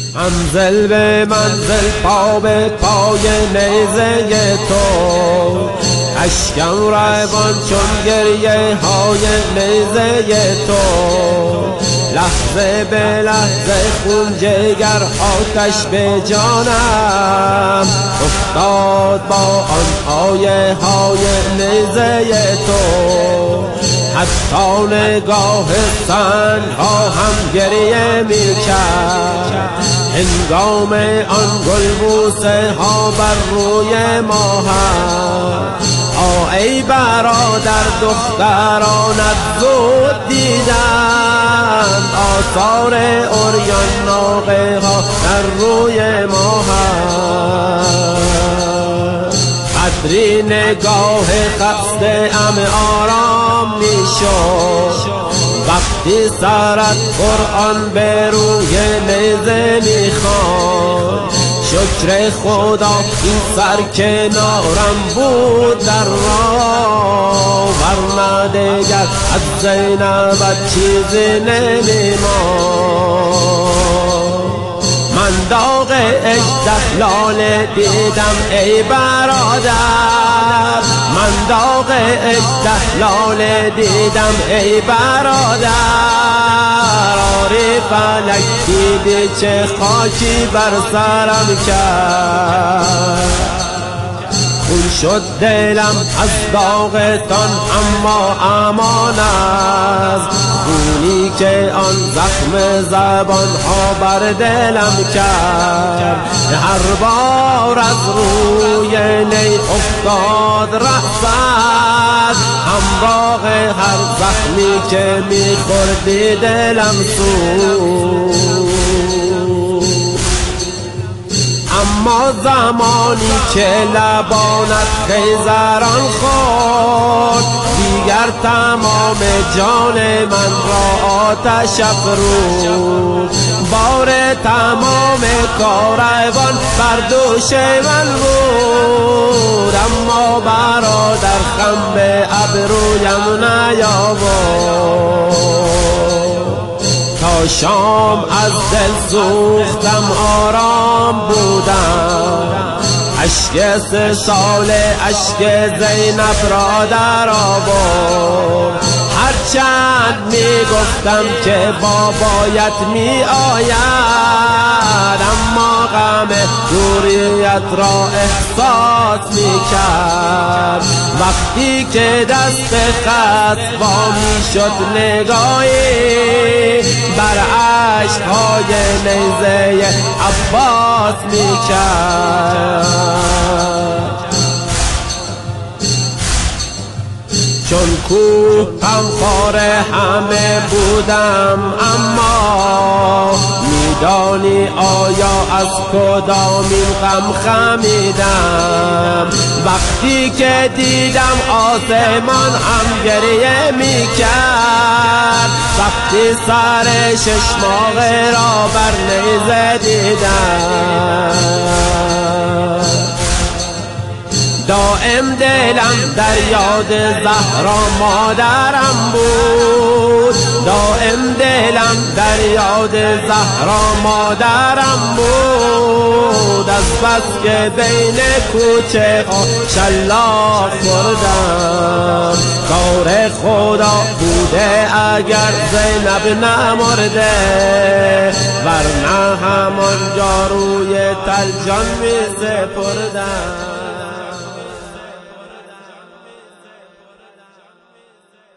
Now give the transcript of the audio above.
منزل به منزل پا به پای نیزه تو، اشکم روان چون گریه های نیزه تو، لحظه به لحظه خون جگر آتش به جانم افتاد با آن آیه های نیزه تو، حتی نگاه سنگ‌ها هم گریه می‌کرد هنگام آن گلبوسه ها بر روی ماهت. ای برادر دخترانت زود دیدند آثار عریان ناقه ها در روی ماهت. قدری نگاه خسته ام آرام میشد وقتی سرت قرآن به روی نیزه میخواند. شکر خدا این سر کنارم بود در راه، ورنه دیگر از زینبت چیزی نمیماند. من داغ اژده لاله دیدم ای برادر، من داغ اژده لاله دیدم ای برادر. آری فلک دیدی چه خاکی بر سرم کرد، خون شد دلم از داغتان اما امان است. خونی که آن زخم زبان ها بر دلم کرد، هر بار از روی نی افتاد رأست، همراه هر زخمی که میخوردی دلم سوخت. اما زمانی که لبانت خیزران خورد، دیگر تمام جان من را آتش افروخت. بار تمام کاروان بر دوش من بود، اما برادر خم به ابرویم نیاورد. تا شام از دل سوختم آرام بودم، اشک 3 ساله اشک زینب را در آورد. هرچند میگفتم که بابایت می آید، اما غم دوریت را احساس می کرد. وقتی که دست خط وا می شد نگاهی بر عشقهای نیزه عباس می کرد. چون کوه غمخوار همه بودم، اما میدانی آیا از کدامین غم خمیدم؟ وقتی که دیدم آسمان هم گریه میکرد، وقتی سر 6 ماهه را بر نیزه دیدم. دائم دلم در یاد زهرا مادرم بود، دائم دلم در یاد زهرا مادرم بود. از بس که بین کوچه ها شلاق خوردم، کار خدا بوده اگر زینب نمرده، ورنه همانجا روی تل جان می سپردم.